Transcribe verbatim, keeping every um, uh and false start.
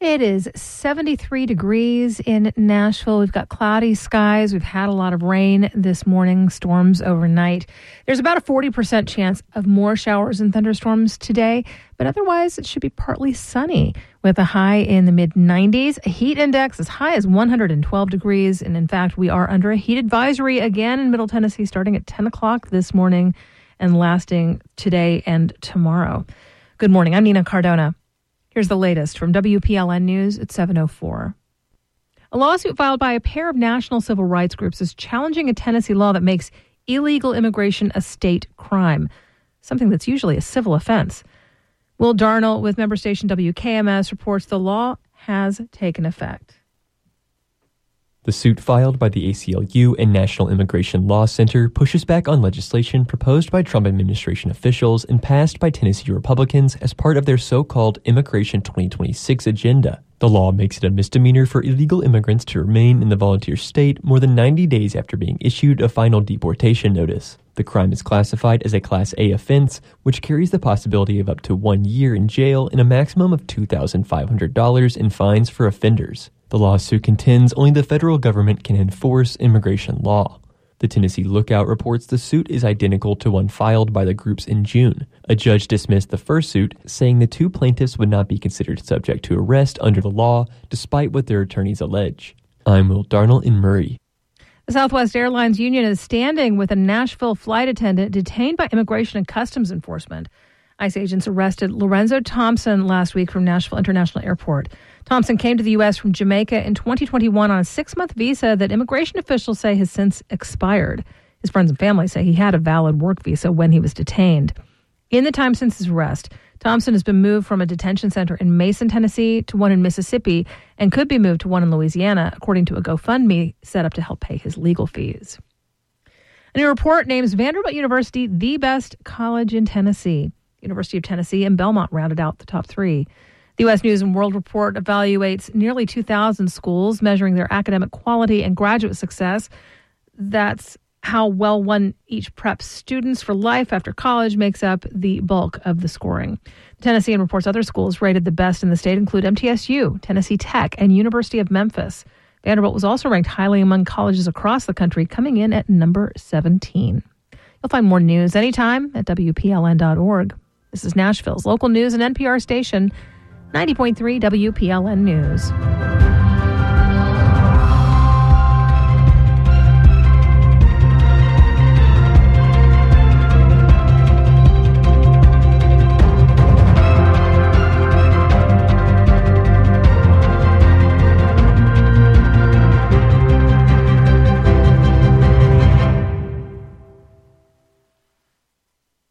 It is seventy-three degrees in Nashville. We've got cloudy skies. We've had a lot of rain this morning, storms overnight. There's about a forty percent chance of more showers and thunderstorms today, but otherwise it should be partly sunny with a high in the mid nineties. A heat index as high as one hundred twelve degrees. And in fact, we are under a heat advisory again in Middle Tennessee starting at ten o'clock this morning and lasting today and tomorrow. Good morning. I'm Nina Cardona. Here's the latest from W P L N News at seven oh four. A lawsuit filed by a pair of national civil rights groups is challenging a Tennessee law that makes illegal immigration a state crime, something that's usually a civil offense. Will Darnell with member station W K M S reports the law has taken effect. The suit filed by the A C L U and National Immigration Law Center pushes back on legislation proposed by Trump administration officials and passed by Tennessee Republicans as part of their so-called Immigration twenty twenty-six agenda. The law makes it a misdemeanor for illegal immigrants to remain in the volunteer state more than ninety days after being issued a final deportation notice. The crime is classified as a Class A offense, which carries the possibility of up to one year in jail and a maximum of two thousand five hundred dollars in fines for offenders. The lawsuit contends only the federal government can enforce immigration law. The Tennessee Lookout reports the suit is identical to one filed by the groups in June. A judge dismissed the first suit, saying the two plaintiffs would not be considered subject to arrest under the law, despite what their attorneys allege. I'm Will Darnell in Murray. The Southwest Airlines Union is standing with a Nashville flight attendant detained by Immigration and Customs Enforcement. ICE agents arrested Lorenzo Thompson last week from Nashville International Airport. Thompson came to the U S from Jamaica in twenty twenty-one on a six-month visa that immigration officials say has since expired. His friends and family say he had a valid work visa when he was detained. In the time since his arrest, Thompson has been moved from a detention center in Mason, Tennessee, to one in Mississippi, and could be moved to one in Louisiana, according to a GoFundMe set up to help pay his legal fees. A new report names Vanderbilt University the best college in Tennessee. University of Tennessee and Belmont rounded out the top three. The U S News and World Report evaluates nearly two thousand schools, measuring their academic quality and graduate success. That's how well one each preps students for life after college makes up the bulk of the scoring. Tennessean reports other schools rated the best in the state include M T S U, Tennessee Tech, and University of Memphis. Vanderbilt was also ranked highly among colleges across the country, coming in at number seventeen. You'll find more news anytime at W P L N dot org. This is Nashville's local news and N P R station, ninety point three W P L N News.